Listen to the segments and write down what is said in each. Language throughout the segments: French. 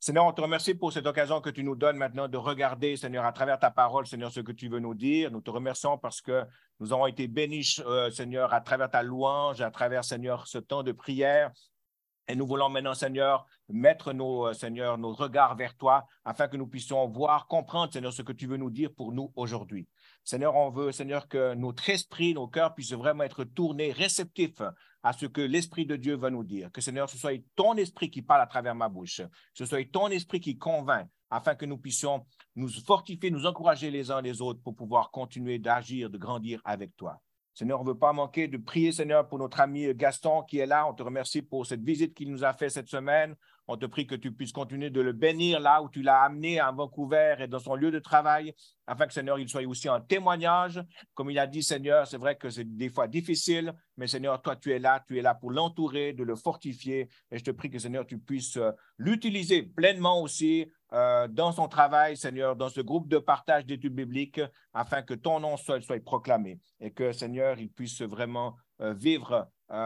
Seigneur, on te remercie pour cette occasion que tu nous donnes maintenant de regarder, Seigneur, à travers ta parole, Seigneur, ce que tu veux nous dire. Nous te remercions parce que nous avons été bénis, Seigneur, à travers ta louange, à travers, Seigneur, ce temps de prière. Et nous voulons maintenant, Seigneur, mettre Seigneur, nos regards vers toi afin que nous puissions voir, comprendre, Seigneur, ce que tu veux nous dire pour nous aujourd'hui. Seigneur, on veut, Seigneur, que notre esprit, nos cœurs puissent vraiment être tournés, réceptifs à ce que l'Esprit de Dieu va nous dire. Que, Seigneur, ce soit ton esprit qui parle à travers ma bouche, que ce soit ton esprit qui convainc afin que nous puissions nous fortifier, nous encourager les uns les autres pour pouvoir continuer d'agir, de grandir avec toi. Seigneur, on ne veut pas manquer de prier, Seigneur, pour notre ami Gaston qui est là. On te remercie pour cette visite qu'il nous a fait cette semaine. On te prie que tu puisses continuer de le bénir là où tu l'as amené à Vancouver et dans son lieu de travail, afin que, Seigneur, il soit aussi en témoignage. Comme il a dit, Seigneur, c'est vrai que c'est des fois difficile, mais Seigneur, toi, tu es là pour l'entourer, de le fortifier. Et je te prie que, Seigneur, tu puisses l'utiliser pleinement aussi dans son travail, Seigneur, dans ce groupe de partage d'études bibliques, afin que ton nom soit proclamé et que, Seigneur, il puisse vraiment vivre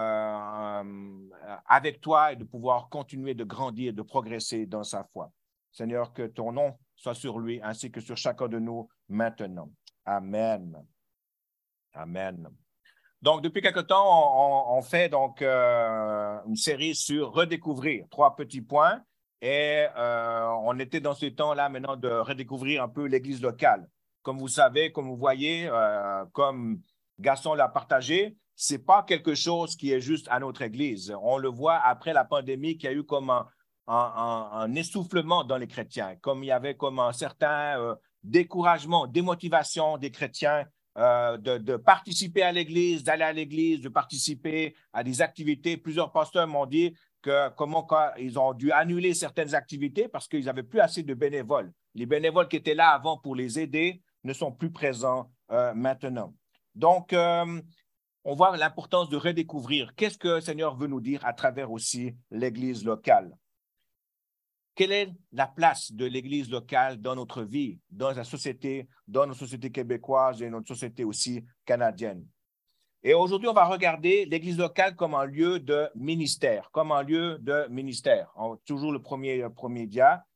avec toi et de pouvoir continuer de grandir, de progresser dans sa foi. Seigneur, que ton nom soit sur lui ainsi que sur chacun de nous maintenant. Amen. Amen. Donc, depuis quelque temps, on fait donc une série sur redécouvrir 3 petits points. Et on était dans ce temps-là maintenant de redécouvrir un peu l'Église locale. Comme vous savez, comme vous voyez, comme Gaston l'a partagé, ce n'est pas quelque chose qui est juste à notre Église. On le voit après la pandémie qu'il y a eu comme un essoufflement dans les chrétiens, comme il y avait comme un certain découragement, démotivation des chrétiens de participer à l'Église, d'aller à l'Église, de participer à des activités. Plusieurs pasteurs m'ont dit comment ils ont dû annuler certaines activités parce qu'ils n'avaient plus assez de bénévoles. Les bénévoles qui étaient là avant pour les aider ne sont plus présents maintenant. Donc, on voit l'importance de redécouvrir qu'est-ce que le Seigneur veut nous dire à travers aussi l'Église locale. Quelle est la place de l'Église locale dans notre vie, dans la société, dans notre société québécoise et notre société aussi canadienne? Et aujourd'hui, on va regarder l'Église locale comme un lieu de ministère, Toujours le premier dia.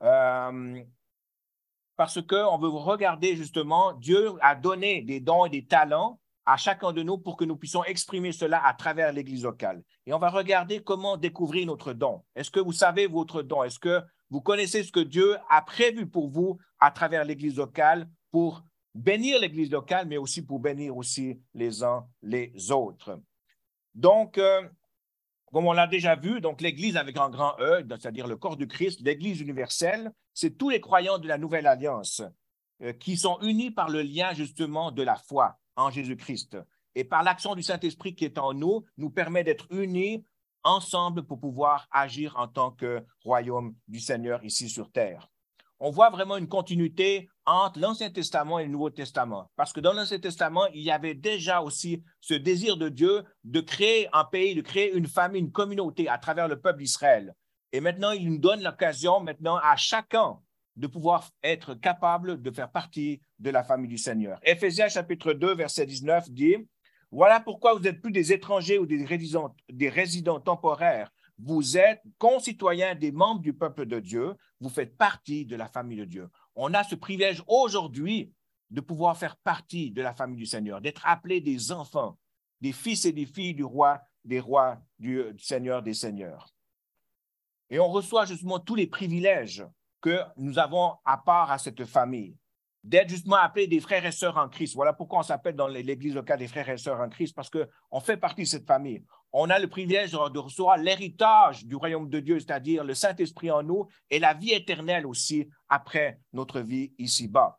Parce qu'on veut regarder justement, Dieu a donné des dons et des talents à chacun de nous pour que nous puissions exprimer cela à travers l'Église locale. Et on va regarder comment découvrir notre don. Est-ce que vous savez votre don? Est-ce que vous connaissez ce que Dieu a prévu pour vous à travers l'Église locale pour bénir l'Église locale, mais aussi pour bénir aussi les uns les autres? Donc, comme on l'a déjà vu, donc l'Église avec un grand E, c'est-à-dire le corps du Christ, l'Église universelle, c'est tous les croyants de la Nouvelle Alliance qui sont unis par le lien justement de la foi en Jésus-Christ. Et par l'action du Saint-Esprit qui est en nous, nous permet d'être unis ensemble pour pouvoir agir en tant que royaume du Seigneur ici sur terre. On voit vraiment une continuité entre l'Ancien Testament et le Nouveau Testament. Parce que dans l'Ancien Testament, il y avait déjà aussi ce désir de Dieu de créer un pays, de créer une famille, une communauté à travers le peuple d'Israël. Et maintenant, il nous donne l'occasion maintenant à chacun de pouvoir être capable de faire partie de la famille du Seigneur. Éphésiens chapitre 2, verset 19 dit « Voilà pourquoi vous n'êtes plus des étrangers ou des résidents temporaires. Vous êtes concitoyens des membres du peuple de Dieu. Vous faites partie de la famille de Dieu. » On a ce privilège aujourd'hui de pouvoir faire partie de la famille du Seigneur, d'être appelés des enfants, des fils et des filles du roi, des rois, du Seigneur des seigneurs. Et on reçoit justement tous les privilèges que nous avons à part à cette famille, d'être justement appelés des frères et sœurs en Christ. Voilà pourquoi on s'appelle dans l'Église locale des frères et sœurs en Christ, parce qu'on fait partie de cette famille. On a le privilège de recevoir l'héritage du royaume de Dieu, c'est-à-dire le Saint-Esprit en nous et la vie éternelle aussi après notre vie ici-bas.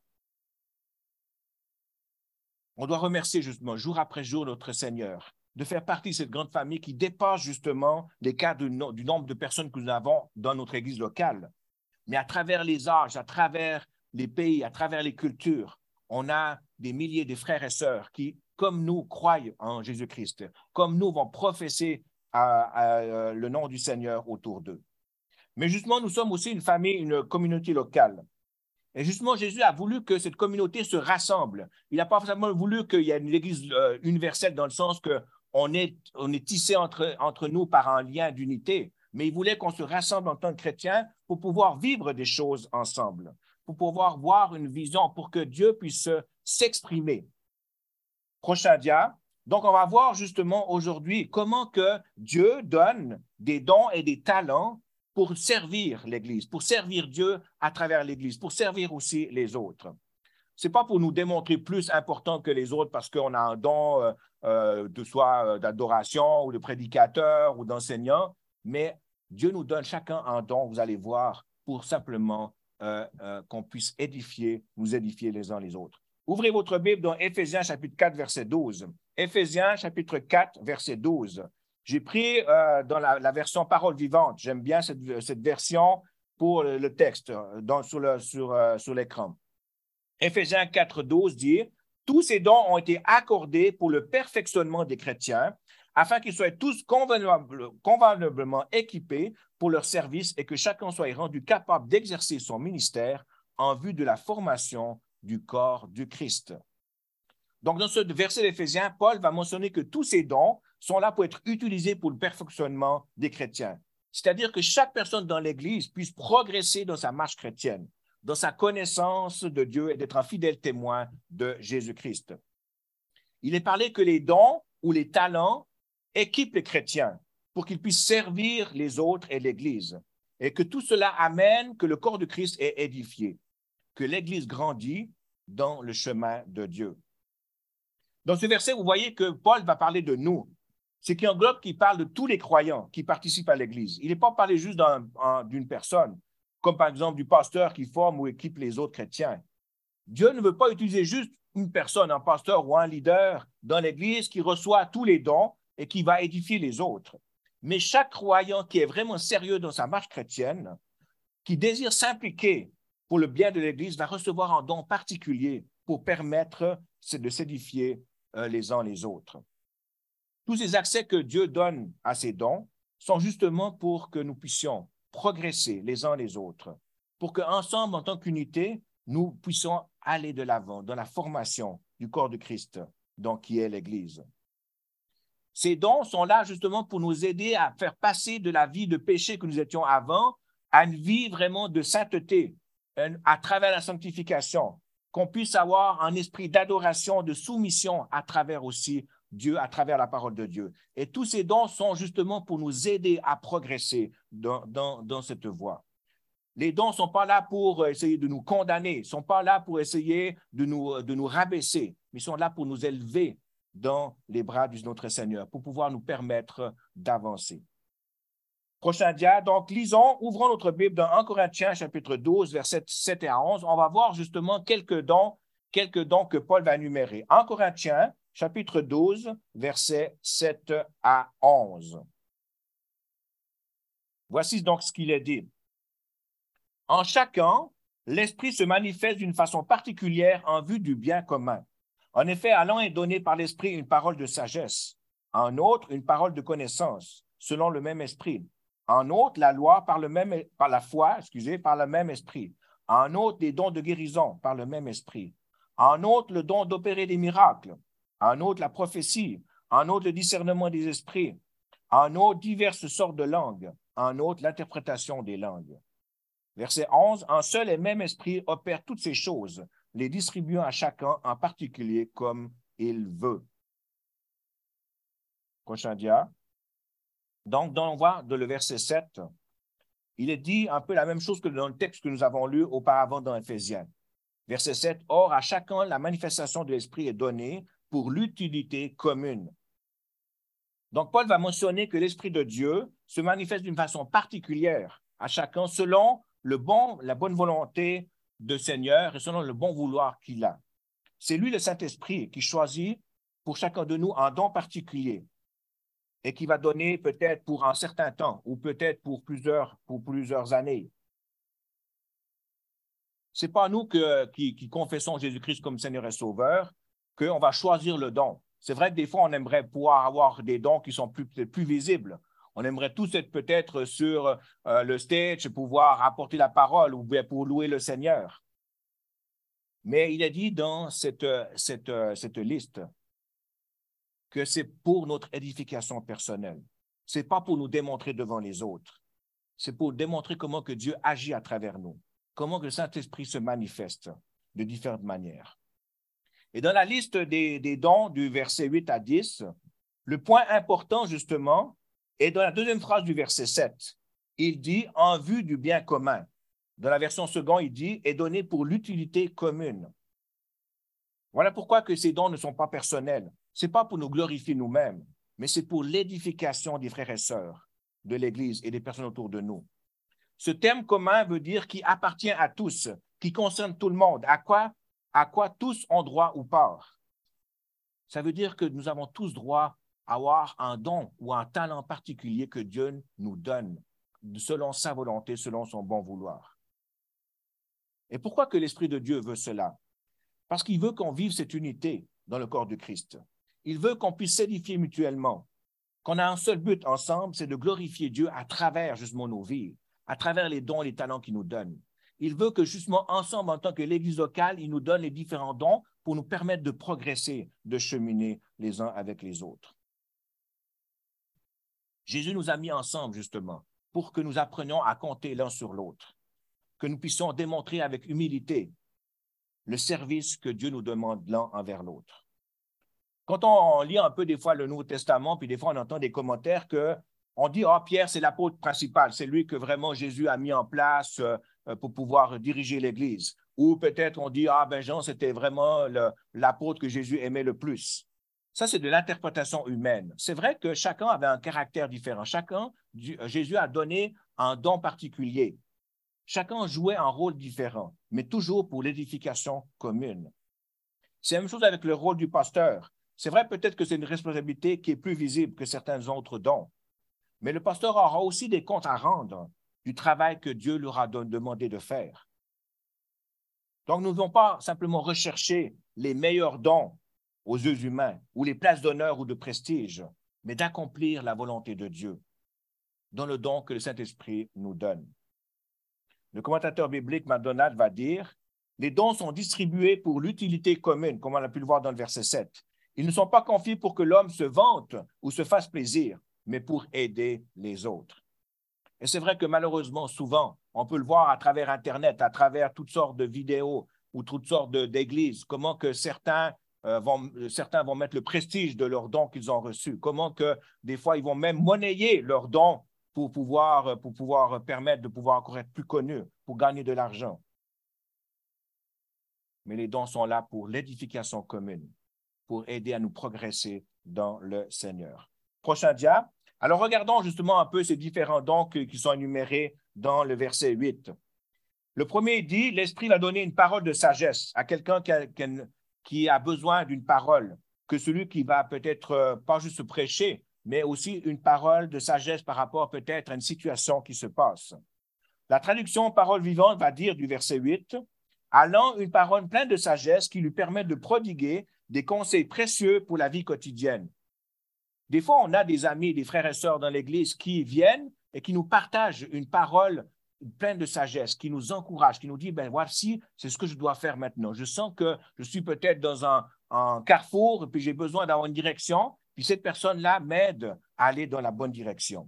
On doit remercier justement jour après jour notre Seigneur de faire partie de cette grande famille qui dépasse justement les cas du nombre de personnes que nous avons dans notre Église locale. Mais à travers les âges, à travers les pays, à travers les cultures, on a des milliers de frères et sœurs qui, comme nous, croient en Jésus-Christ, comme nous, vont professer le nom du Seigneur autour d'eux. Mais justement, nous sommes aussi une famille, une communauté locale. Et justement, Jésus a voulu que cette communauté se rassemble. Il n'a pas forcément voulu qu'il y ait une Église universelle dans le sens qu'on est tissé entre nous par un lien d'unité, mais il voulait qu'on se rassemble en tant que chrétiens pour pouvoir vivre des choses ensemble, pour pouvoir voir une vision, pour que Dieu puisse s'exprimer. Prochain dia. Donc, on va voir justement aujourd'hui comment que Dieu donne des dons et des talents pour servir l'Église, pour servir Dieu à travers l'Église, pour servir aussi les autres. Ce n'est pas pour nous démontrer plus important que les autres parce qu'on a un don de soit d'adoration ou de prédicateur ou d'enseignant, mais Dieu nous donne chacun un don, vous allez voir, pour simplement qu'on puisse nous édifier les uns les autres. Ouvrez votre Bible dans Éphésiens chapitre 4, verset 12. Éphésiens chapitre 4, verset 12. J'ai pris dans la version parole vivante. J'aime bien cette version pour le texte sur l'écran. Éphésiens 4, 12 dit « Tous ces dons ont été accordés pour le perfectionnement des chrétiens, afin qu'ils soient tous convenablement équipés pour leur service et que chacun soit rendu capable d'exercer son ministère en vue de la formation du corps du Christ. » Donc, dans ce verset d'Éphésiens, Paul va mentionner que tous ces dons sont là pour être utilisés pour le perfectionnement des chrétiens. C'est-à-dire que chaque personne dans l'Église puisse progresser dans sa marche chrétienne, dans sa connaissance de Dieu et d'être un fidèle témoin de Jésus-Christ. Il est parlé que les dons ou les talents équipent les chrétiens pour qu'ils puissent servir les autres et l'Église et que tout cela amène que le corps de Christ est édifié, que l'Église grandit dans le chemin de Dieu. Dans ce verset, vous voyez que Paul va parler de nous, ce qui englobe, qui parle de tous les croyants qui participent à l'Église. Il n'est pas parlé juste d'une personne, comme par exemple du pasteur qui forme ou équipe les autres chrétiens. Dieu ne veut pas utiliser juste une personne, un pasteur ou un leader dans l'Église qui reçoit tous les dons et qui va édifier les autres. Mais chaque croyant qui est vraiment sérieux dans sa marche chrétienne, qui désire s'impliquer pour le bien de l'Église, va recevoir un don particulier pour permettre de s'édifier les uns les autres. Tous ces accès que Dieu donne à ces dons sont justement pour que nous puissions progresser les uns les autres, pour qu'ensemble, en tant qu'unité, nous puissions aller de l'avant dans la formation du corps de Christ, donc qui est l'Église. Ces dons sont là justement pour nous aider à faire passer de la vie de péché que nous étions avant à une vie vraiment de sainteté, à travers la sanctification, qu'on puisse avoir un esprit d'adoration, de soumission à travers aussi Dieu, à travers la parole de Dieu. Et tous ces dons sont justement pour nous aider à progresser dans cette voie. Les dons ne sont pas là pour essayer de nous condamner, ne sont pas là pour essayer de nous rabaisser, mais sont là pour nous élever dans les bras de notre Seigneur, pour pouvoir nous permettre d'avancer. Prochain dia, donc lisons, ouvrons notre Bible dans 1 Corinthiens chapitre 12, versets 7 à 11. On va voir justement quelques dons que Paul va énumérer. 1 Corinthiens chapitre 12, versets 7 à 11. Voici donc ce qu'il est dit. En chacun, l'Esprit se manifeste d'une façon particulière en vue du bien commun. En effet, à l'un est donné par l'Esprit une parole de sagesse, à un autre une parole de connaissance, selon le même Esprit. À un autre, la loi par la foi, par le même Esprit. À un autre, les dons de guérison par le même Esprit. À un autre, le don d'opérer des miracles. À un autre, la prophétie. À un autre, le discernement des esprits. À un autre, diverses sortes de langues. À un autre, l'interprétation des langues. Verset 11, un seul et même esprit opère toutes ces choses, les distribuant à chacun en particulier comme il veut. Prochain dia. Donc, on voit dans le verset 7, il est dit un peu la même chose que dans le texte que nous avons lu auparavant dans Éphésiens. Verset 7, or à chacun la manifestation de l'esprit est donnée pour l'utilité commune. Donc, Paul va mentionner que l'Esprit de Dieu se manifeste d'une façon particulière à chacun selon la bonne volonté du Seigneur et selon le bon vouloir qu'il a. C'est lui, le Saint-Esprit, qui choisit pour chacun de nous un don particulier et qui va donner peut-être pour un certain temps ou peut-être pour plusieurs années. Ce n'est pas nous qui confessons Jésus-Christ comme Seigneur et Sauveur qu'on va choisir le don. C'est vrai que des fois, on aimerait pouvoir avoir des dons qui sont peut-être plus visibles. On aimerait tous être peut-être sur le stage, pouvoir apporter la parole ou bien pour louer le Seigneur. Mais il est dit dans cette liste que c'est pour notre édification personnelle. Ce n'est pas pour nous démontrer devant les autres. C'est pour démontrer comment que Dieu agit à travers nous, comment que le Saint-Esprit se manifeste de différentes manières. Et dans la liste des dons du verset 8 à 10, le point important, justement, est dans la deuxième phrase du verset 7. Il dit « en vue du bien commun ». Dans la version seconde, il dit « est donné pour l'utilité commune ». Voilà pourquoi que ces dons ne sont pas personnels. Ce n'est pas pour nous glorifier nous-mêmes, mais c'est pour l'édification des frères et sœurs de l'Église et des personnes autour de nous. Ce terme commun veut dire qui appartient à tous, qui concerne tout le monde. À quoi tous ont droit ou part. Ça veut dire que nous avons tous droit à avoir un don ou un talent particulier que Dieu nous donne, selon sa volonté, selon son bon vouloir. Et pourquoi que l'Esprit de Dieu veut cela? Parce qu'il veut qu'on vive cette unité dans le corps de Christ. Il veut qu'on puisse s'édifier mutuellement, qu'on a un seul but ensemble, c'est de glorifier Dieu à travers justement nos vies, à travers les dons et les talents qu'il nous donne. Il veut que justement ensemble, en tant que l'Église locale, il nous donne les différents dons pour nous permettre de progresser, de cheminer les uns avec les autres. Jésus nous a mis ensemble justement pour que nous apprenions à compter l'un sur l'autre, que nous puissions démontrer avec humilité le service que Dieu nous demande l'un envers l'autre. Quand on lit un peu des fois le Nouveau Testament, puis des fois on entend des commentaires qu'on dit « Ah, Pierre, c'est l'apôtre principal, c'est lui que vraiment Jésus a mis en place pour pouvoir diriger l'Église. » Ou peut-être on dit « Ah, ben Jean, c'était vraiment l'apôtre que Jésus aimait le plus. » Ça, c'est de l'interprétation humaine. C'est vrai que chacun avait un caractère différent. Jésus a donné un don particulier. Chacun jouait un rôle différent, mais toujours pour l'édification commune. C'est la même chose avec le rôle du pasteur. C'est vrai peut-être que c'est une responsabilité qui est plus visible que certains autres dons, mais le pasteur aura aussi des comptes à rendre du travail que Dieu leur a demandé de faire. Donc, nous ne devons pas simplement rechercher les meilleurs dons aux yeux humains ou les places d'honneur ou de prestige, mais d'accomplir la volonté de Dieu dans le don que le Saint-Esprit nous donne. Le commentateur biblique MacDonald va dire « Les dons sont distribués pour l'utilité commune », comme on a pu le voir dans le verset 7. Ils ne sont pas confiés pour que l'homme se vante ou se fasse plaisir, mais pour aider les autres. Et c'est vrai que malheureusement, souvent, on peut le voir à travers Internet, à travers toutes sortes de vidéos ou toutes sortes d'églises, comment que certains vont mettre le prestige de leurs dons qu'ils ont reçus, comment que des fois, ils vont même monnayer leurs dons pour pouvoir permettre de pouvoir encore être plus connus, pour gagner de l'argent. Mais les dons sont là pour l'édification commune, pour aider à nous progresser dans le Seigneur. Prochain dia. Alors, regardons justement un peu ces différents dons qui sont énumérés dans le verset 8. Le premier dit, l'Esprit va donner une parole de sagesse à quelqu'un qui a besoin d'une parole, que celui qui va peut-être pas juste se prêcher, mais aussi une parole de sagesse par rapport peut-être à une situation qui se passe. La traduction parole vivante va dire du verset 8, allant une parole pleine de sagesse qui lui permet de prodiguer des conseils précieux pour la vie quotidienne. Des fois, on a des amis, des frères et sœurs dans l'Église qui viennent et qui nous partagent une parole pleine de sagesse, qui nous encourage, qui nous dit, ben voici, c'est ce que je dois faire maintenant. Je sens que je suis peut-être dans un carrefour, puis j'ai besoin d'avoir une direction, puis cette personne-là m'aide à aller dans la bonne direction.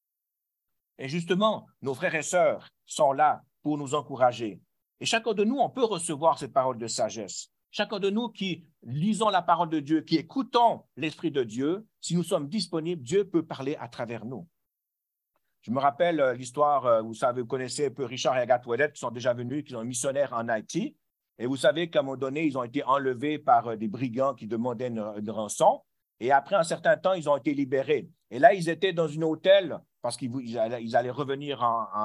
Et justement, nos frères et sœurs sont là pour nous encourager. Et chacun de nous, on peut recevoir cette parole de sagesse. Chacun de nous qui lisons la parole de Dieu, qui écoutons l'Esprit de Dieu, si nous sommes disponibles, Dieu peut parler à travers nous. Je me rappelle l'histoire, vous savez, vous connaissez un peu Richard et Agathe Ouellet qui sont déjà venus, qui sont missionnaires en Haïti. Et vous savez qu'à un moment donné, ils ont été enlevés par des brigands qui demandaient une rançon. Et après un certain temps, ils ont été libérés. Et là, ils étaient dans un hôtel parce qu'ils allaient revenir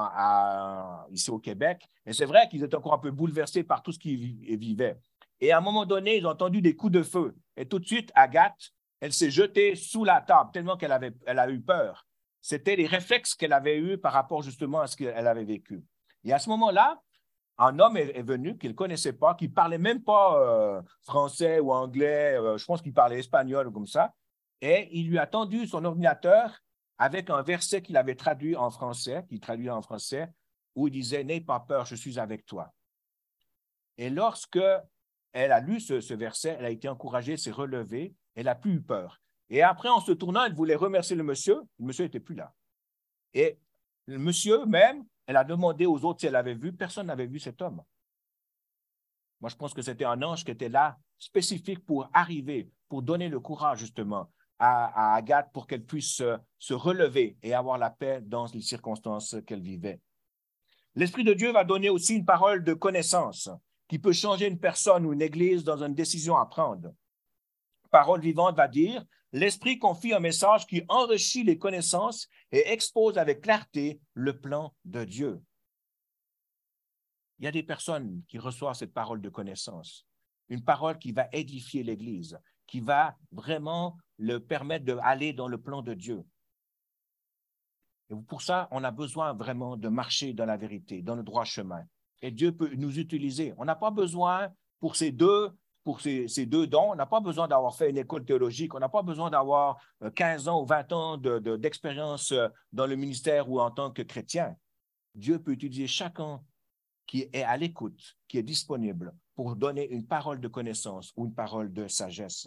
ici au Québec. Et c'est vrai qu'ils étaient encore un peu bouleversés par tout ce qu'ils vivaient. Et à un moment donné, ils ont entendu des coups de feu. Et tout de suite, Agathe, elle s'est jetée sous la table tellement qu'elle a eu peur. C'était les réflexes qu'elle avait eus par rapport justement à ce qu'elle avait vécu. Et à ce moment-là, un homme est venu qu'il ne connaissait pas, qui ne parlait même pas français ou anglais, je pense qu'il parlait espagnol ou comme ça, et il lui a tendu son ordinateur avec un verset qu'il avait traduit en français, où il disait « N'aie pas peur, je suis avec toi ». Et lorsque elle a lu ce verset, elle a été encouragée, s'est relevée, elle n'a plus eu peur. Et après, en se tournant, elle voulait remercier le monsieur n'était plus là. Et Le monsieur même, elle a demandé aux autres si elle avait vu. Personne n'avait vu cet homme. Moi, je pense que c'était un ange qui était là, spécifique pour arriver, pour donner le courage, justement, à Agathe pour qu'elle puisse se relever et avoir la paix dans les circonstances qu'elle vivait. L'Esprit de Dieu va donner aussi une parole de connaissance qui peut changer une personne ou une église dans une décision à prendre. Parole vivante va dire, l'Esprit confie un message qui enrichit les connaissances et expose avec clarté le plan de Dieu. Il y a des personnes qui reçoivent cette parole de connaissance, une parole qui va édifier l'Église, qui va vraiment le permettre d'aller dans le plan de Dieu. Et pour ça, on a besoin vraiment de marcher dans la vérité, dans le droit chemin. Et Dieu peut nous utiliser. On n'a pas besoin pour ces deux dons, on n'a pas besoin d'avoir fait une école théologique, on n'a pas besoin d'avoir 15 ans ou 20 ans d'expérience dans le ministère ou en tant que chrétien. Dieu peut utiliser chacun qui est à l'écoute, qui est disponible pour donner une parole de connaissance ou une parole de sagesse.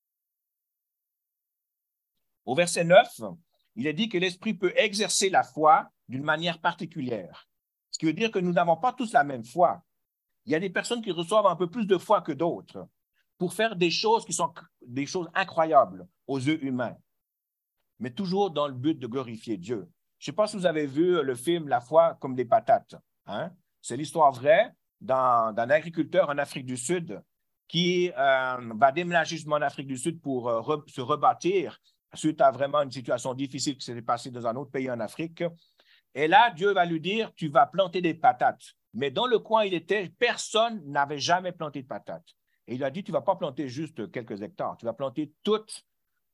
Au verset 9, il est dit que l'Esprit peut exercer la foi d'une manière particulière. Ce qui veut dire que nous n'avons pas tous la même foi. Il y a des personnes qui reçoivent un peu plus de foi que d'autres pour faire des choses qui sont des choses incroyables aux yeux humains, mais toujours dans le but de glorifier Dieu. Je ne sais pas si vous avez vu le film La foi comme des patates. Hein? C'est l'histoire vraie d'un agriculteur en Afrique du Sud qui va déménager justement en Afrique du Sud pour se rebâtir suite à vraiment une situation difficile qui s'était passée dans un autre pays en Afrique. Et là, Dieu va lui dire, tu vas planter des patates. Mais dans le coin où il était, personne n'avait jamais planté de patates. Et il a dit, tu ne vas pas planter juste quelques hectares, tu vas planter toute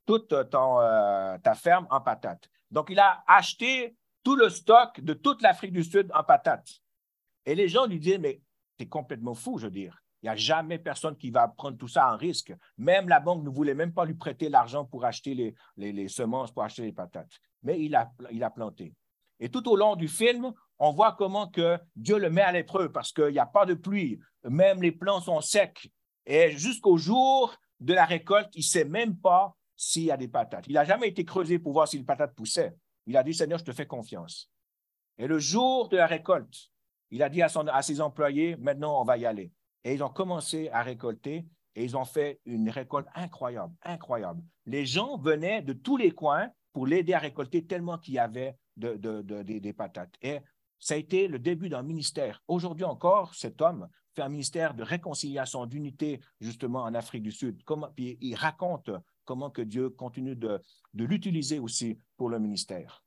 ta ferme en patates. Donc, il a acheté tout le stock de toute l'Afrique du Sud en patates. Et les gens lui disaient, mais tu es complètement fou, je veux dire. Il n'y a jamais personne qui va prendre tout ça en risque. Même la banque ne voulait même pas lui prêter l'argent pour acheter les semences, pour acheter les patates. Mais il a planté. Et tout au long du film, on voit comment que Dieu le met à l'épreuve parce qu'il n'y a pas de pluie. Même les plants sont secs. Et jusqu'au jour de la récolte, il ne sait même pas s'il y a des patates. Il n'a jamais été creusé pour voir si les patates poussaient. Il a dit, Seigneur, je te fais confiance. Et le jour de la récolte, il a dit à ses employés, maintenant, on va y aller. Et ils ont commencé à récolter et ils ont fait une récolte incroyable, incroyable. Les gens venaient de tous les coins pour l'aider à récolter tellement qu'il y avait des patates. Et ça a été le début d'un ministère. Aujourd'hui encore, cet homme fait un ministère de réconciliation, d'unité, justement, en Afrique du Sud. Puis il raconte comment que Dieu continue de l'utiliser aussi pour le ministère.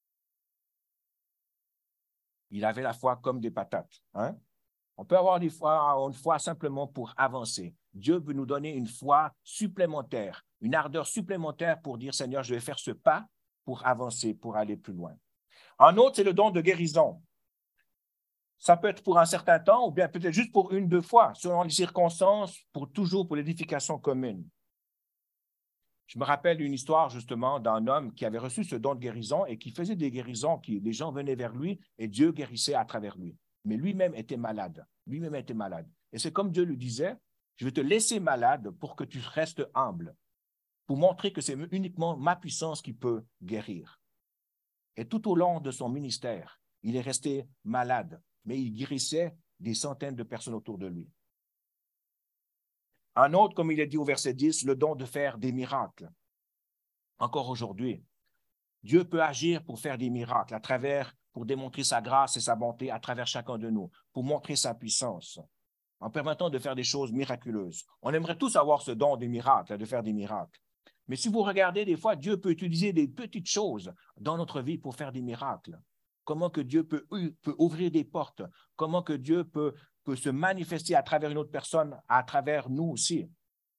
Il avait la foi comme des patates. Hein? On peut avoir une foi simplement pour avancer. Dieu veut nous donner une foi supplémentaire, une ardeur supplémentaire pour dire, Seigneur, je vais faire ce pas pour avancer, pour aller plus loin. Un autre, c'est le don de guérison. Ça peut être pour un certain temps ou bien peut-être juste pour 1-2 fois, selon les circonstances, toujours pour l'édification commune. Je me rappelle une histoire justement d'un homme qui avait reçu ce don de guérison et qui faisait des guérisons, les gens venaient vers lui et Dieu guérissait à travers lui. Mais lui-même était malade. Lui-même était malade. Et c'est comme Dieu lui disait, je vais te laisser malade pour que tu restes humble, pour montrer que c'est uniquement ma puissance qui peut guérir. Et tout au long de son ministère, il est resté malade, mais il guérissait des centaines de personnes autour de lui. Un autre, comme il est dit au verset 10, le don de faire des miracles. Encore aujourd'hui, Dieu peut agir pour faire des miracles pour démontrer sa grâce et sa bonté à travers chacun de nous, pour montrer sa puissance, en permettant de faire des choses miraculeuses. On aimerait tous avoir ce don des miracles, de faire des miracles. Mais si vous regardez, des fois, Dieu peut utiliser des petites choses dans notre vie pour faire des miracles. Comment que Dieu peut ouvrir des portes, comment que Dieu peut se manifester à travers une autre personne, à travers nous aussi.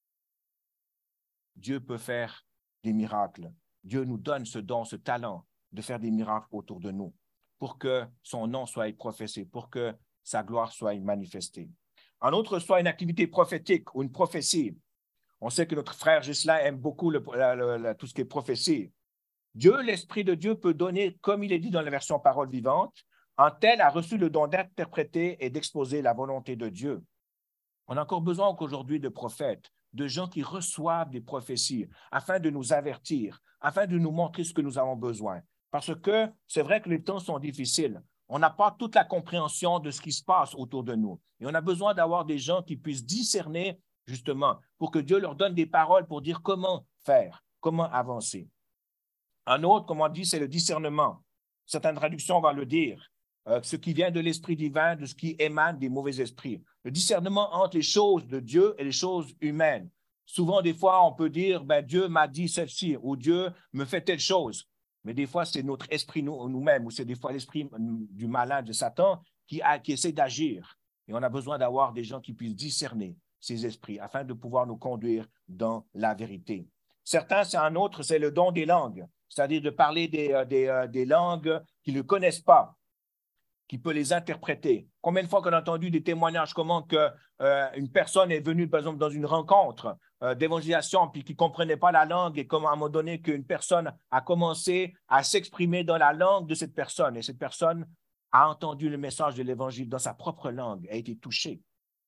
Dieu peut faire des miracles. Dieu nous donne ce don, ce talent de faire des miracles autour de nous pour que son nom soit professé, pour que sa gloire soit manifestée. Un autre soit une activité prophétique ou une prophétie. On sait que notre frère Ghislain aime beaucoup tout ce qui est prophétie. Dieu, l'Esprit de Dieu peut donner, comme il est dit dans la version Parole vivante, un tel a reçu le don d'interpréter et d'exposer la volonté de Dieu. On a encore besoin qu'aujourd'hui de prophètes, de gens qui reçoivent des prophéties afin de nous avertir, afin de nous montrer ce que nous avons besoin. Parce que c'est vrai que les temps sont difficiles. On n'a pas toute la compréhension de ce qui se passe autour de nous. Et on a besoin d'avoir des gens qui puissent discerner, justement, pour que Dieu leur donne des paroles pour dire comment faire, comment avancer. Un autre, comme on dit, c'est le discernement. Certaines traductions vont le dire. Ce qui vient de l'esprit divin, de ce qui émane des mauvais esprits. Le discernement entre les choses de Dieu et les choses humaines. Souvent, des fois, on peut dire, ben, Dieu m'a dit ceci, ou Dieu me fait telle chose. Mais des fois, c'est notre esprit nous-mêmes, ou c'est des fois l'esprit du malin, de Satan, qui essaie d'agir. Et on a besoin d'avoir des gens qui puissent discerner ces esprits afin de pouvoir nous conduire dans la vérité. Certains, c'est un autre, c'est le don des langues, c'est-à-dire de parler des langues qu'ils ne connaissent pas, qui peut les interpréter. Combien de fois qu'on a entendu des témoignages comment une personne est venue, par exemple, dans une rencontre d'évangélisation, puis qui ne comprenait pas la langue, et comment à un moment donné qu'une personne a commencé à s'exprimer dans la langue de cette personne, et cette personne a entendu le message de l'Évangile dans sa propre langue, a été touchée.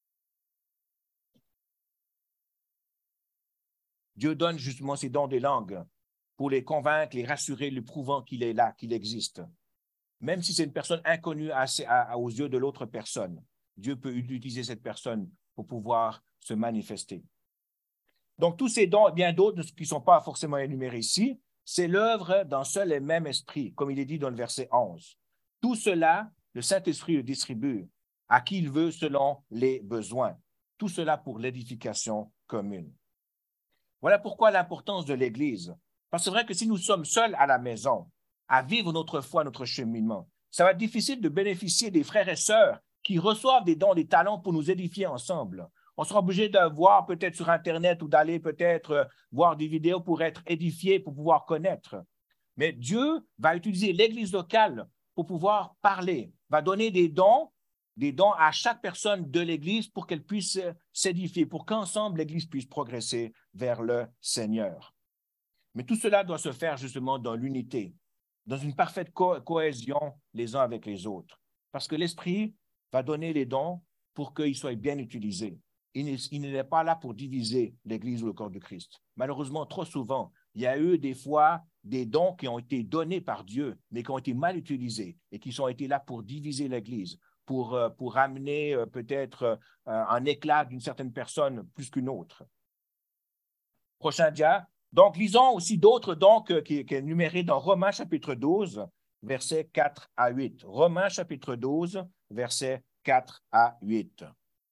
Dieu donne justement ces dons des langues pour les convaincre, les rassurer, lui prouvant qu'il est là, qu'il existe. Même si c'est une personne inconnue aux yeux de l'autre personne, Dieu peut utiliser cette personne pour pouvoir se manifester. Donc, tous ces dons et bien d'autres qui ne sont pas forcément énumérés ici, c'est l'œuvre d'un seul et même esprit, comme il est dit dans le verset 11. Tout cela, le Saint-Esprit le distribue à qui il veut selon les besoins. Tout cela pour l'édification commune. Voilà pourquoi l'importance de l'Église. Parce que c'est vrai que si nous sommes seuls à la maison, à vivre notre foi, notre cheminement, ça va être difficile de bénéficier des frères et sœurs qui reçoivent des dons, des talents pour nous édifier ensemble. On sera obligé de voir peut-être sur Internet ou d'aller peut-être voir des vidéos pour être édifié, pour pouvoir connaître. Mais Dieu va utiliser l'Église locale pour pouvoir parler, va donner des dons à chaque personne de l'Église pour qu'elle puisse s'édifier, pour qu'ensemble l'Église puisse progresser vers le Seigneur. Mais tout cela doit se faire justement dans l'unité, dans une parfaite cohésion les uns avec les autres. Parce que l'Esprit va donner les dons pour qu'ils soient bien utilisés. Il n'est pas là pour diviser l'Église ou le corps de Christ. Malheureusement, trop souvent, il y a eu des fois des dons qui ont été donnés par Dieu, mais qui ont été mal utilisés et qui ont été là pour diviser l'Église, pour amener peut-être un éclat d'une certaine personne plus qu'une autre. Prochain dia. Donc, lisons aussi d'autres dons qui est énuméré dans Romains chapitre 12, versets 4 à 8. Romains chapitre 12, versets 4 à 8.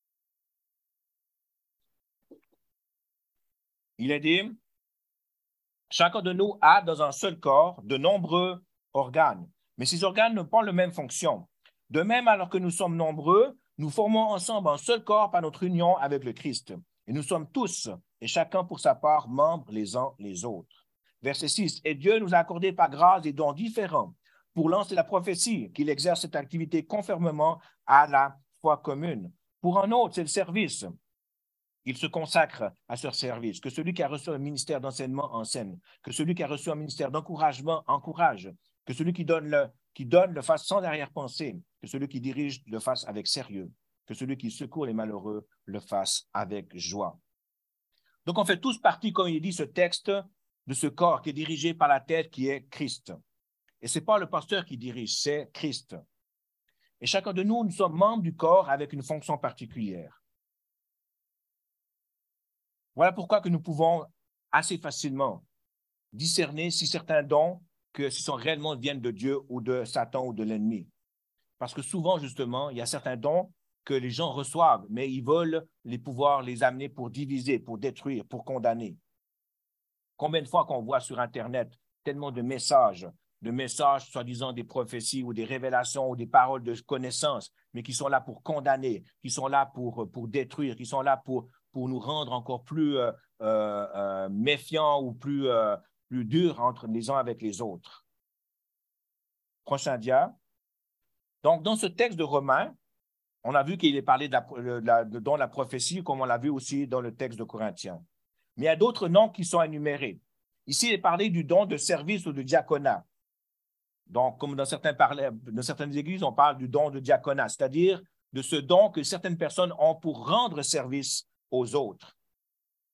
Il est dit, chacun de nous a dans un seul corps de nombreux organes, mais ces organes n'ont pas la même fonction. De même, alors que nous sommes nombreux, nous formons ensemble un seul corps par notre union avec le Christ. Et nous sommes tous, et chacun pour sa part, membres les uns les autres. Verset 6. Et Dieu nous a accordé par grâce des dons différents pour lancer la prophétie, qu'il exerce cette activité conformément à la foi commune. Pour un autre, c'est le service. Il se consacre à ce service. Que celui qui a reçu un ministère d'enseignement enseigne. Que celui qui a reçu un ministère d'encouragement encourage. Que celui qui donne le fasse sans arrière-pensée. Que celui qui dirige le fasse avec sérieux. Que celui qui secourt les malheureux le fasse avec joie. Donc, on fait tous partie, comme il dit ce texte, de ce corps qui est dirigé par la tête qui est Christ. Et ce n'est pas le pasteur qui dirige, c'est Christ. Et chacun de nous, nous sommes membres du corps avec une fonction particulière. Voilà pourquoi que nous pouvons assez facilement discerner si certains dons, que si sont réellement viennent de Dieu ou de Satan ou de l'ennemi. Parce que souvent, justement, il y a certains dons que les gens reçoivent, mais ils veulent pouvoir les amener pour diviser, pour détruire, pour condamner. Combien de fois qu'on voit sur Internet tellement de messages soi-disant des prophéties ou des révélations ou des paroles de connaissance, mais qui sont là pour condamner, qui sont là pour détruire, qui sont là pour nous rendre encore plus méfiants ou plus durs entre les uns avec les autres. Prochain dia. Donc, dans ce texte de Romains, on a vu qu'il est parlé de la prophétie, comme on l'a vu aussi dans le texte de Corinthiens. Mais il y a d'autres noms qui sont énumérés. Ici, il est parlé du don de service ou de diaconat. Donc, comme dans certaines églises, on parle du don de diaconat, c'est-à-dire de ce don que certaines personnes ont pour rendre service aux autres.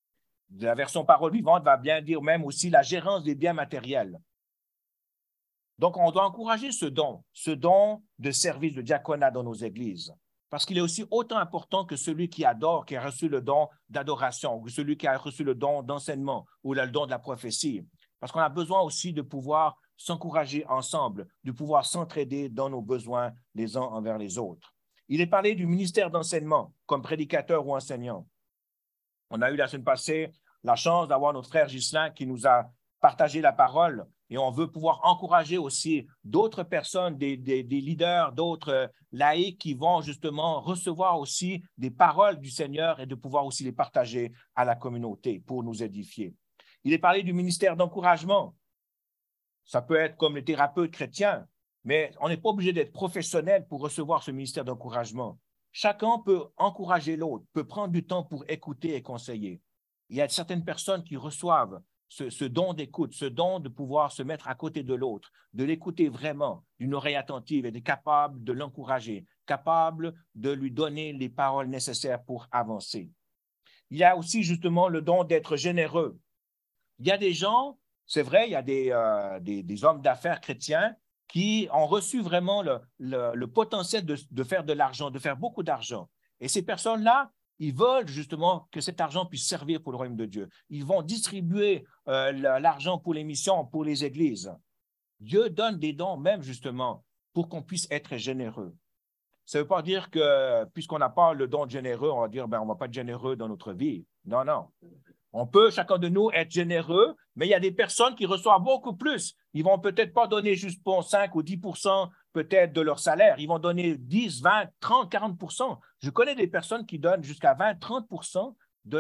La version parole vivante va bien dire même aussi la gérance des biens matériels. Donc, on doit encourager ce don de service, de diaconat dans nos églises, parce qu'il est aussi autant important que celui qui adore, qui a reçu le don d'adoration, ou celui qui a reçu le don d'enseignement, ou le don de la prophétie, parce qu'on a besoin aussi de pouvoir s'encourager ensemble, de pouvoir s'entraider dans nos besoins les uns envers les autres. Il est parlé du ministère d'enseignement comme prédicateur ou enseignant. On a eu la semaine passée la chance d'avoir notre frère Ghislain qui nous a partagé la parole et on veut pouvoir encourager aussi d'autres personnes, des leaders, d'autres laïcs qui vont justement recevoir aussi des paroles du Seigneur et de pouvoir aussi les partager à la communauté pour nous édifier. Il est parlé du ministère d'encouragement. Ça peut être comme les thérapeutes chrétiens, mais on n'est pas obligé d'être professionnel pour recevoir ce ministère d'encouragement. Chacun peut encourager l'autre, peut prendre du temps pour écouter et conseiller. Il y a certaines personnes qui reçoivent ce don d'écoute, ce don de pouvoir se mettre à côté de l'autre, de l'écouter vraiment, d'une oreille attentive et d'être capable de l'encourager, capable de lui donner les paroles nécessaires pour avancer. Il y a aussi justement le don d'être généreux. Il y a des gens, c'est vrai, il y a des hommes d'affaires chrétiens qui ont reçu vraiment le potentiel de faire de l'argent, de faire beaucoup d'argent. Et ces personnes-là, ils veulent justement que cet argent puisse servir pour le royaume de Dieu. Ils vont distribuer l'argent pour les missions, pour les églises. Dieu donne des dons même justement pour qu'on puisse être généreux. Ça ne veut pas dire que puisqu'on n'a pas le don de généreux, on va dire on ne va pas être généreux dans notre vie. Non, non. On peut, chacun de nous, être généreux, mais il y a des personnes qui reçoivent beaucoup plus. Ils ne vont peut-être pas donner juste pour 5 ou 10% peut-être de leur salaire. Ils vont donner 10, 20, 30, 40%. Je connais des personnes qui donnent jusqu'à 20, 30%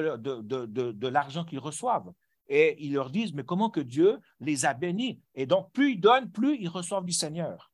de l'argent qu'ils reçoivent. Et ils leur disent, mais comment que Dieu les a bénis? Et donc, plus ils donnent, plus ils reçoivent du Seigneur.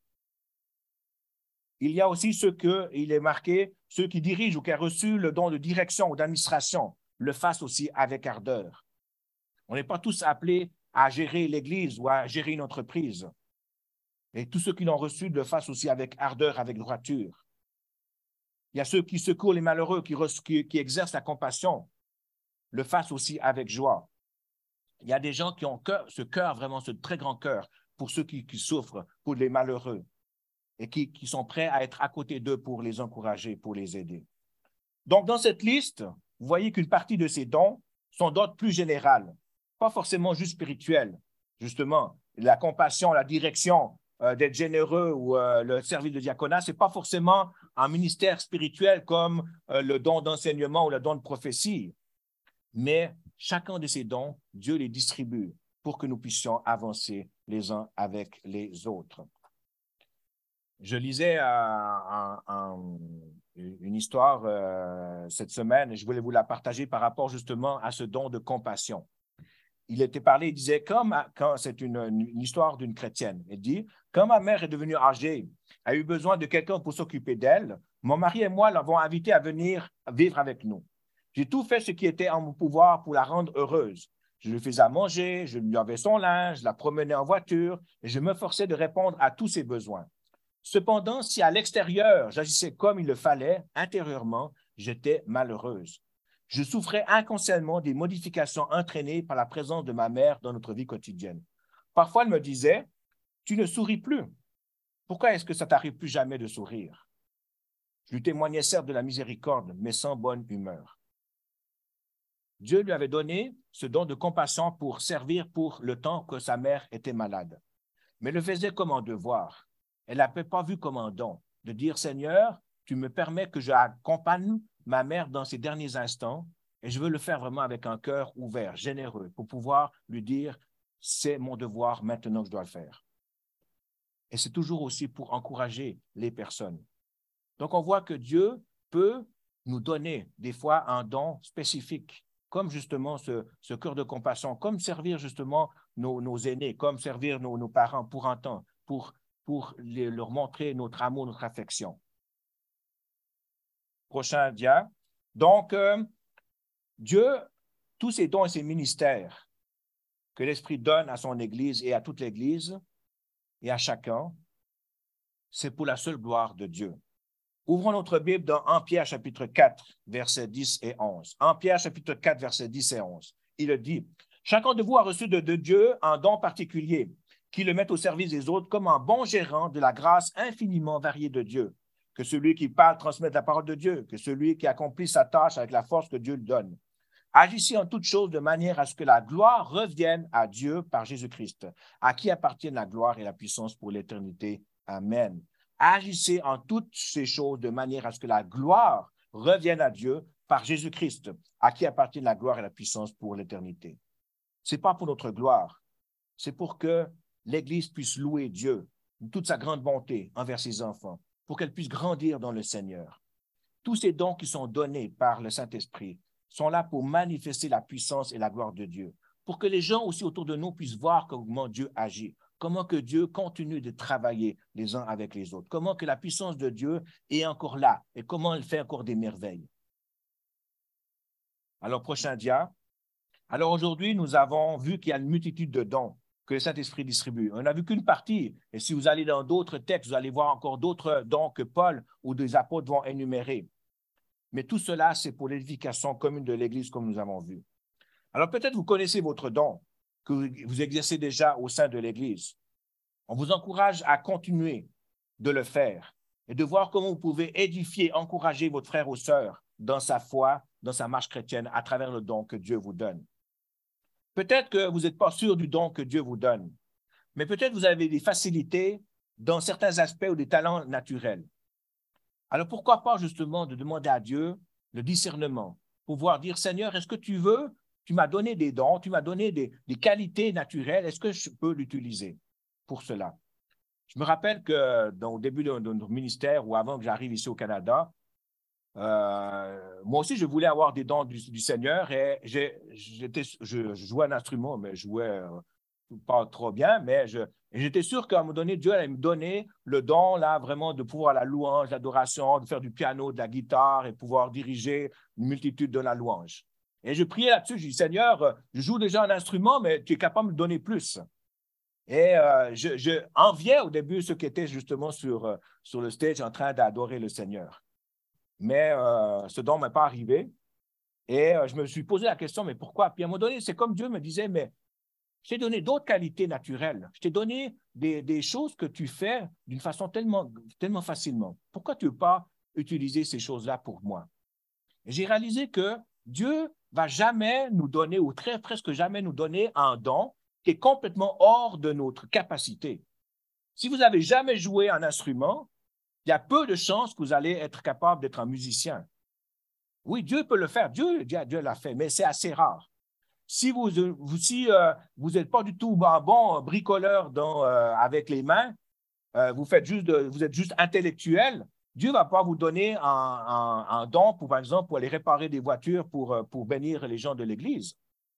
Il y a aussi il est marqué, ceux qui dirigent ou qui ont reçu le don de direction ou d'administration le fassent aussi avec ardeur. On n'est pas tous appelés à gérer l'Église ou à gérer une entreprise. Et tous ceux qui l'ont reçu le fassent aussi avec ardeur, avec droiture. Il y a ceux qui secourent les malheureux, qui exercent la compassion, le fassent aussi avec joie. Il y a des gens qui ont ce cœur, vraiment ce très grand cœur, pour ceux qui souffrent, pour les malheureux, et qui sont prêts à être à côté d'eux pour les encourager, pour les aider. Donc, dans cette liste, vous voyez qu'une partie de ces dons sont d'ordre plus général, pas forcément juste spirituel. Justement, la compassion, la direction, d'être généreux ou le service de diaconat, ce n'est pas forcément un ministère spirituel comme le don d'enseignement ou le don de prophétie. Mais chacun de ces dons, Dieu les distribue pour que nous puissions avancer les uns avec les autres. Je lisais une histoire cette semaine et je voulais vous la partager par rapport justement à ce don de compassion. Il était parlé, il disait, quand c'est une histoire d'une chrétienne, il dit, quand ma mère est devenue âgée, a eu besoin de quelqu'un pour s'occuper d'elle, mon mari et moi l'avons invitée à venir vivre avec nous. J'ai tout fait ce qui était en mon pouvoir pour la rendre heureuse. Je lui faisais à manger, je lui lavais son linge, je la promenais en voiture et je me forçais de répondre à tous ses besoins. Cependant, si à l'extérieur, j'agissais comme il le fallait, intérieurement, j'étais malheureuse. Je souffrais inconsciemment des modifications entraînées par la présence de ma mère dans notre vie quotidienne. Parfois, elle me disait, « Tu ne souris plus. Pourquoi est-ce que ça t'arrive plus jamais de sourire? » Je lui témoignais certes de la miséricorde, mais sans bonne humeur. Dieu lui avait donné ce don de compassion pour servir pour le temps que sa mère était malade. Mais le faisait comme un devoir. Elle n'avait pas vu comme un don, de dire, Seigneur, tu me permets que j'accompagne ma mère dans ses derniers instants et je veux le faire vraiment avec un cœur ouvert, généreux, pour pouvoir lui dire, c'est mon devoir maintenant que je dois le faire. Et c'est toujours aussi pour encourager les personnes. Donc, on voit que Dieu peut nous donner des fois un don spécifique, comme justement ce cœur de compassion, comme servir justement nos aînés, comme servir nos parents pour un temps, pour leur montrer notre amour, notre affection. Prochain dia. Donc, Dieu, tous ces dons et ces ministères que l'Esprit donne à son Église et à toute l'Église et à chacun, c'est pour la seule gloire de Dieu. Ouvrons notre Bible dans 1 Pierre chapitre 4, versets 10 et 11. 1 Pierre chapitre 4, versets 10 et 11. Il dit, « Chacun de vous a reçu de Dieu un don particulier. qui le mettent au service des autres comme un bon gérant de la grâce infiniment variée de Dieu. Que celui qui parle transmette la parole de Dieu, que celui qui accomplit sa tâche avec la force que Dieu lui donne. Agissez en toutes choses de manière à ce que la gloire revienne à Dieu par Jésus-Christ, à qui appartiennent la gloire et la puissance pour l'éternité. Amen. Agissez en toutes ces choses de manière à ce que la gloire revienne à Dieu par Jésus-Christ, à qui appartiennent la gloire et la puissance pour l'éternité. Ce n'est pas pour notre gloire, c'est pour que l'Église puisse louer Dieu de toute sa grande bonté envers ses enfants, pour qu'elle puisse grandir dans le Seigneur. Tous ces dons qui sont donnés par le Saint-Esprit sont là pour manifester la puissance et la gloire de Dieu, pour que les gens aussi autour de nous puissent voir comment Dieu agit, comment que Dieu continue de travailler les uns avec les autres, comment que la puissance de Dieu est encore là et comment elle fait encore des merveilles. Alors, prochain dia. Alors aujourd'hui, nous avons vu qu'il y a une multitude de dons que le Saint-Esprit distribue. On n'a vu qu'une partie, et si vous allez dans d'autres textes, vous allez voir encore d'autres dons que Paul ou des apôtres vont énumérer. Mais tout cela, c'est pour l'édification commune de l'Église, comme nous avons vu. Alors peut-être vous connaissez votre don que vous exercez déjà au sein de l'Église. On vous encourage à continuer de le faire et de voir comment vous pouvez édifier, encourager votre frère ou sœur dans sa foi, dans sa marche chrétienne, à travers le don que Dieu vous donne. Peut-être que vous n'êtes pas sûr du don que Dieu vous donne, mais peut-être vous avez des facilités dans certains aspects ou des talents naturels. Alors, pourquoi pas justement de demander à Dieu le discernement, pouvoir dire, Seigneur, est-ce que tu veux, tu m'as donné des dons, tu m'as donné des qualités naturelles, est-ce que je peux l'utiliser pour cela? Je me rappelle que au début de notre ministère ou avant que j'arrive ici au Canada, moi aussi, je voulais avoir des dons du Seigneur et je jouais un instrument, mais je jouais pas trop bien, mais j'étais sûr qu'à un moment donné, Dieu allait me donner le don, là, vraiment, de pouvoir la louange, l'adoration, de faire du piano, de la guitare et pouvoir diriger une multitude de la louange. Et je priais là-dessus, je dis, Seigneur, je joue déjà un instrument, mais tu es capable de me donner plus. Et je enviais au début ceux qui étaient justement sur le stage en train d'adorer le Seigneur. Mais ce don ne m'est pas arrivé. Et je me suis posé la question, mais pourquoi? Puis à un moment donné, c'est comme Dieu me disait, mais je t'ai donné d'autres qualités naturelles. Je t'ai donné des choses que tu fais d'une façon tellement facilement. Pourquoi tu ne veux pas utiliser ces choses-là pour moi? Et j'ai réalisé que Dieu ne va jamais nous donner, ou presque jamais nous donner un don qui est complètement hors de notre capacité. Si vous n'avez jamais joué un instrument, il y a peu de chances que vous allez être capable d'être un musicien. Oui, Dieu peut le faire. Dieu l'a fait, mais c'est assez rare. Si vous n'êtes pas du tout un bon bricoleur avec les mains, vous êtes juste intellectuel, Dieu ne va pas vous donner un don, par exemple, pour aller réparer des voitures pour bénir les gens de l'Église.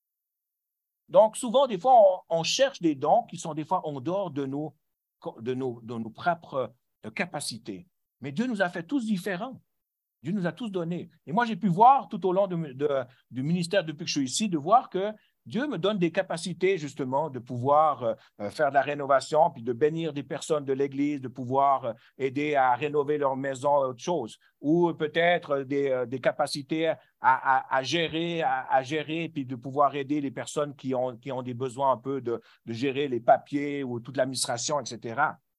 Donc, souvent, des fois, on cherche des dons qui sont des fois en dehors de nos propres capacités. Mais Dieu nous a fait tous différents. Dieu nous a tous donné. Et moi, j'ai pu voir tout au long du ministère depuis que je suis ici, de voir que Dieu me donne des capacités justement de pouvoir faire de la rénovation, puis de bénir des personnes de l'Église, de pouvoir aider à rénover leur maison, autre chose. Ou peut-être des capacités à gérer, puis de pouvoir aider les personnes qui ont des besoins un peu de gérer les papiers ou toute l'administration, etc.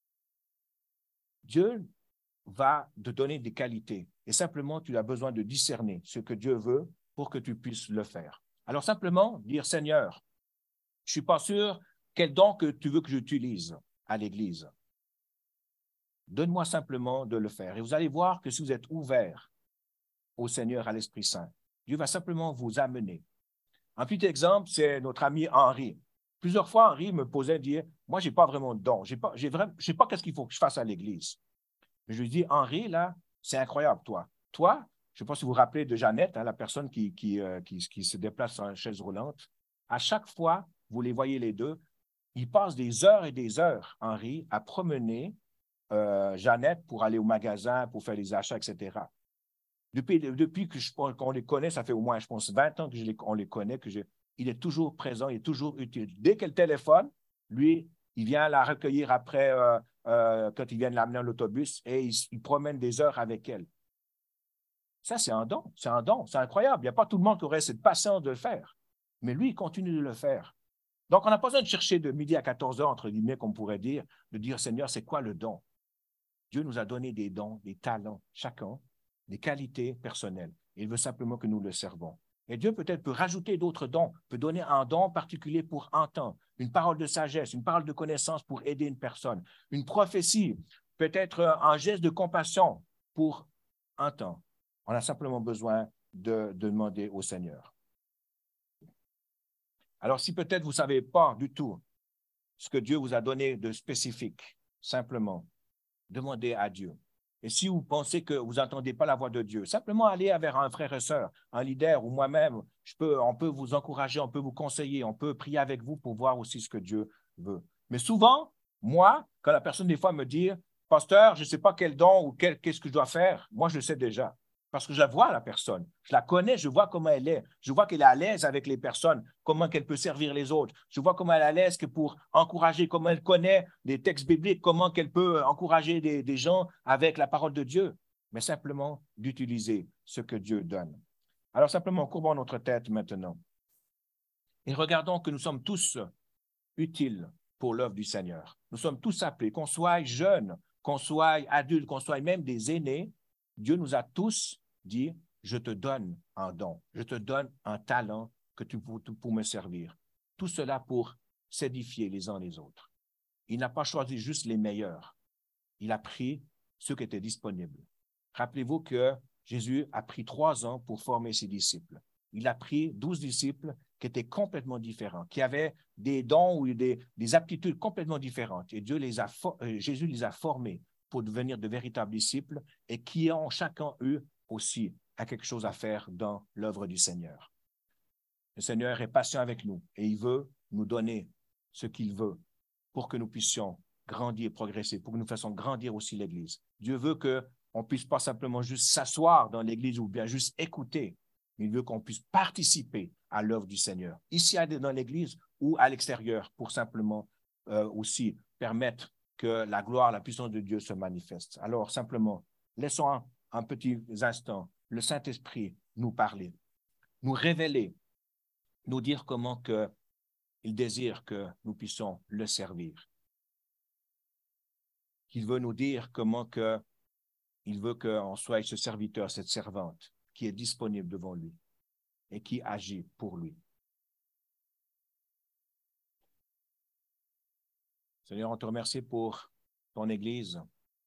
Dieu va te donner des qualités. Et simplement, tu as besoin de discerner ce que Dieu veut pour que tu puisses le faire. Alors, simplement, dire, Seigneur, je ne suis pas sûr quel don que tu veux que j'utilise à l'Église. Donne-moi simplement de le faire. Et vous allez voir que si vous êtes ouvert au Seigneur, à l'Esprit Saint, Dieu va simplement vous amener. Un petit exemple, c'est notre ami Henri. Plusieurs fois, Henri me posait dire, moi, je n'ai pas vraiment de don. Je ne sais pas qu'est-ce qu'il faut que je fasse à l'Église. Je lui dis, Henri, là, c'est incroyable, toi. Toi, je ne sais pas si vous vous rappelez de Jeannette, hein, la personne qui se déplace en chaise roulante. À chaque fois, vous les voyez les deux, ils passent des heures et des heures, Henri, à promener Jeannette pour aller au magasin, pour faire les achats, etc. Depuis qu'on les connaît, ça fait au moins, je pense, 20 ans qu'on les connaît, il est toujours présent, il est toujours utile. Dès qu'elle téléphone, lui, il vient la recueillir après, quand il vient l'amener à l'autobus, et il promène des heures avec elle. Ça, c'est un don, c'est incroyable. Il n'y a pas tout le monde qui aurait cette patience de le faire. Mais lui, il continue de le faire. Donc, on n'a pas besoin de chercher de midi à 14 heures, entre guillemets, comme on pourrait dire, de dire, Seigneur, c'est quoi le don? Dieu nous a donné des dons, des talents, chacun, des qualités personnelles. Il veut simplement que nous le servons. Et Dieu peut-être peut rajouter d'autres dons, peut donner un don particulier pour un temps, une parole de sagesse, une parole de connaissance pour aider une personne, une prophétie, peut-être un geste de compassion pour un temps. On a simplement besoin de demander au Seigneur. Alors, si peut-être vous ne savez pas du tout ce que Dieu vous a donné de spécifique, simplement, demandez à Dieu. Et si vous pensez que vous n'entendez pas la voix de Dieu, simplement allez vers un frère et sœur, un leader ou moi-même. On peut vous encourager, on peut vous conseiller, on peut prier avec vous pour voir aussi ce que Dieu veut. Mais souvent, moi, quand la personne des fois me dit, Pasteur, je ne sais pas quel don ou qu'est-ce que je dois faire, moi je le sais déjà. Parce que je la vois, la personne. Je la connais, je vois comment elle est. Je vois qu'elle est à l'aise avec les personnes, comment qu'elle peut servir les autres. Je vois comment elle est à l'aise que pour encourager, comment elle connaît les textes bibliques, comment qu'elle peut encourager des gens avec la parole de Dieu. Mais simplement d'utiliser ce que Dieu donne. Alors simplement, courbons notre tête maintenant. Et regardons que nous sommes tous utiles pour l'œuvre du Seigneur. Nous sommes tous appelés, qu'on soit jeunes, qu'on soit adultes, qu'on soit même des aînés. Dieu nous a tous dit, je te donne un don, je te donne un talent que pour me servir. Tout cela pour s'édifier les uns les autres. Il n'a pas choisi juste les meilleurs. Il a pris ceux qui étaient disponibles. Rappelez-vous que Jésus a pris 3 ans pour former ses disciples. Il a pris 12 disciples qui étaient complètement différents, qui avaient des dons ou des aptitudes complètement différentes. Et Jésus les a formés pour devenir de véritables disciples et qui ont chacun eu aussi à quelque chose à faire dans l'œuvre du Seigneur. Le Seigneur est patient avec nous et il veut nous donner ce qu'il veut pour que nous puissions grandir, progresser, pour que nous fassions grandir aussi l'Église. Dieu veut qu'on ne puisse pas simplement juste s'asseoir dans l'Église ou bien juste écouter, mais il veut qu'on puisse participer à l'œuvre du Seigneur, ici dans l'Église ou à l'extérieur, pour simplement aussi permettre que la gloire, la puissance de Dieu se manifeste. Alors, simplement, laissons un petit instant le Saint-Esprit nous parler, nous révéler, nous dire comment il désire que nous puissions le servir. Qu'il veut nous dire comment il veut qu'on soit ce serviteur, cette servante qui est disponible devant lui et qui agit pour lui. Seigneur, on te remercie pour ton Église,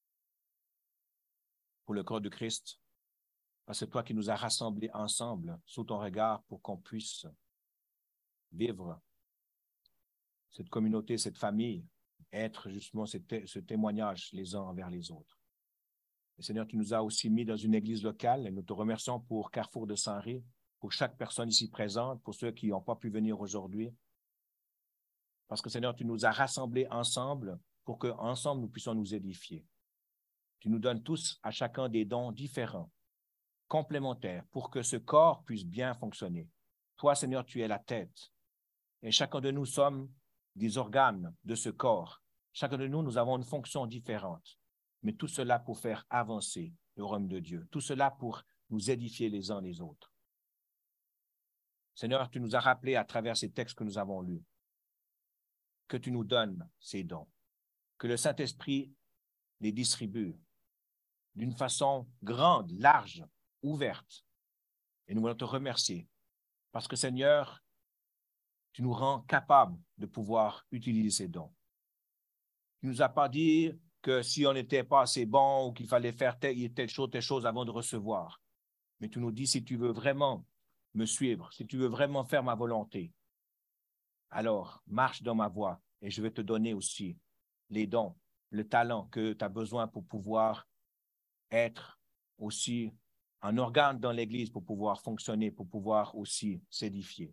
pour le corps de Christ, parce que c'est toi qui nous as rassemblés ensemble sous ton regard pour qu'on puisse vivre cette communauté, cette famille, être justement ce témoignage les uns envers les autres. Et Seigneur, tu nous as aussi mis dans une église locale et nous te remercions pour Carrefour de Saint-Ré, pour chaque personne ici présente, pour ceux qui n'ont pas pu venir aujourd'hui. Parce que Seigneur, tu nous as rassemblés ensemble pour qu'ensemble nous puissions nous édifier. Tu nous donnes tous à chacun des dons différents, complémentaires, pour que ce corps puisse bien fonctionner. Toi, Seigneur, tu es la tête. Et chacun de nous sommes des organes de ce corps. Chacun de nous, nous avons une fonction différente. Mais tout cela pour faire avancer le royaume de Dieu. Tout cela pour nous édifier les uns les autres. Seigneur, tu nous as rappelé à travers ces textes que nous avons lus que tu nous donnes ces dons, que le Saint-Esprit les distribue d'une façon grande, large, ouverte. Et nous voulons te remercier parce que, Seigneur, tu nous rends capables de pouvoir utiliser ces dons. Tu ne nous as pas dit que si on n'était pas assez bon ou qu'il fallait faire telle chose avant de recevoir. Mais tu nous dis, si tu veux vraiment me suivre, si tu veux vraiment faire ma volonté, alors marche dans ma voie et je vais te donner aussi les dons, le talent que tu as besoin pour pouvoir être aussi un organe dans l'Église, pour pouvoir fonctionner, pour pouvoir aussi s'édifier.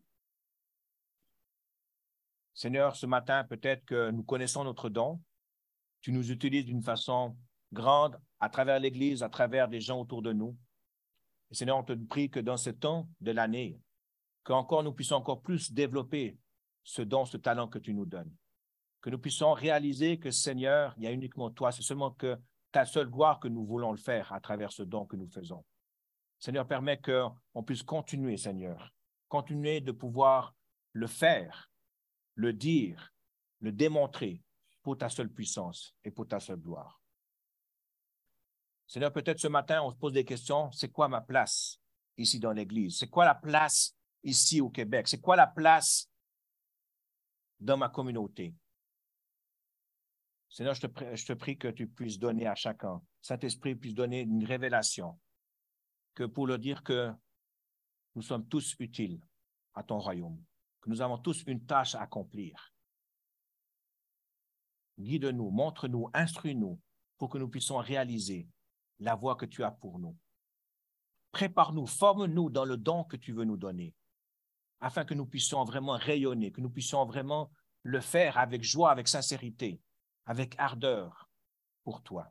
Seigneur, ce matin, peut-être que nous connaissons notre don. Tu nous utilises d'une façon grande à travers l'Église, à travers des gens autour de nous. Et Seigneur, on te prie que dans ce temps de l'année, qu'encore nous puissions encore plus développer ce don, ce talent que tu nous donnes. Que nous puissions réaliser que, Seigneur, il y a uniquement toi, c'est seulement que ta seule gloire que nous voulons le faire à travers ce don que nous faisons. Seigneur, permets qu'on puisse continuer, Seigneur, continuer de pouvoir le faire le dire, le démontrer pour ta seule puissance et pour ta seule gloire. Seigneur, peut-être ce matin, on se pose des questions. C'est quoi ma place ici dans l'Église? C'est quoi la place ici au Québec? C'est quoi la place dans ma communauté? Seigneur, je te prie que tu puisses donner à chacun, Saint-Esprit puisse donner une révélation, que pour leur dire que nous sommes tous utiles à ton royaume, que nous avons tous une tâche à accomplir. Guide-nous, montre-nous, instruis-nous pour que nous puissions réaliser la voie que tu as pour nous. Prépare-nous, forme-nous dans le don que tu veux nous donner, afin que nous puissions vraiment rayonner, que nous puissions vraiment le faire avec joie, avec sincérité, avec ardeur pour toi.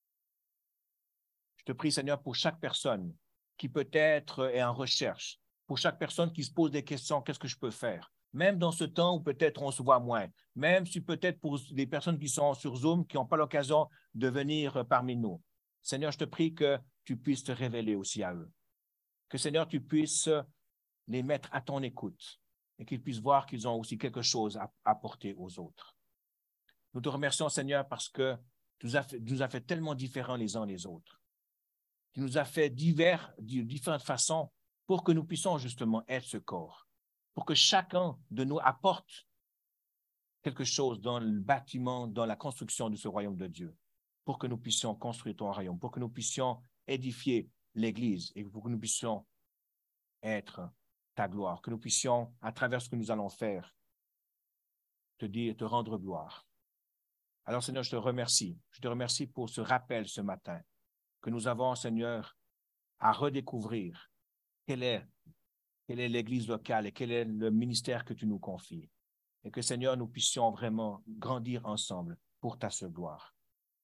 Je te prie, Seigneur, pour chaque personne qui peut-être est en recherche, pour chaque personne qui se pose des questions, qu'est-ce que je peux faire? Même dans ce temps où peut-être on se voit moins, même si peut-être pour des personnes qui sont sur Zoom, qui n'ont pas l'occasion de venir parmi nous. Seigneur, je te prie que tu puisses te révéler aussi à eux. Que, Seigneur, tu puisses les mettre à ton écoute et qu'ils puissent voir qu'ils ont aussi quelque chose à apporter aux autres. Nous te remercions, Seigneur, parce que tu nous as fait tellement différents les uns les autres. Tu nous as fait de différentes façons pour que nous puissions justement être ce corps, pour que chacun de nous apporte quelque chose dans le bâtiment, dans la construction de ce royaume de Dieu, pour que nous puissions construire ton royaume, pour que nous puissions édifier l'Église et pour que nous puissions être ta gloire, que nous puissions, à travers ce que nous allons faire, te rendre gloire. Alors, Seigneur, je te remercie. Je te remercie pour ce rappel ce matin que nous avons, Seigneur, à redécouvrir quelle est l'Église locale et quel est le ministère que tu nous confies. Et que, Seigneur, nous puissions vraiment grandir ensemble pour ta seule gloire.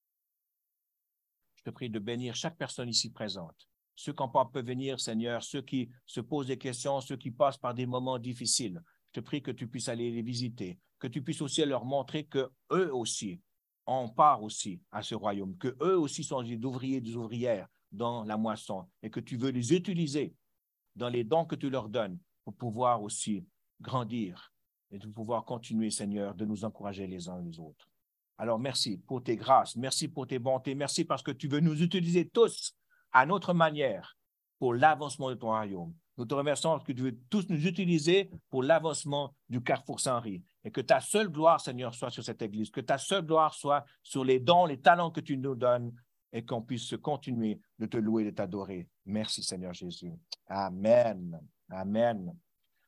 Je te prie de bénir chaque personne ici présente. Ceux qui n'ont pas pu venir, Seigneur, ceux qui se posent des questions, ceux qui passent par des moments difficiles. Je te prie que tu puisses aller les visiter, que tu puisses aussi leur montrer qu'eux aussi ont part aussi à ce royaume, qu'eux aussi sont des ouvriers, des ouvrières dans la moisson et que tu veux les utiliser dans les dons que tu leur donnes pour pouvoir aussi grandir et de pouvoir continuer, Seigneur, de nous encourager les uns les autres. Alors, merci pour tes grâces, merci pour tes bontés, merci parce que tu veux nous utiliser tous à notre manière pour l'avancement de ton royaume. Nous te remercions que tu veux tous nous utiliser pour l'avancement du Carrefour Saint-Henri et que ta seule gloire, Seigneur, soit sur cette Église, que ta seule gloire soit sur les dons, les talents que tu nous donnes et qu'on puisse continuer de te louer et de t'adorer. Merci, Seigneur Jésus. Amen. Amen.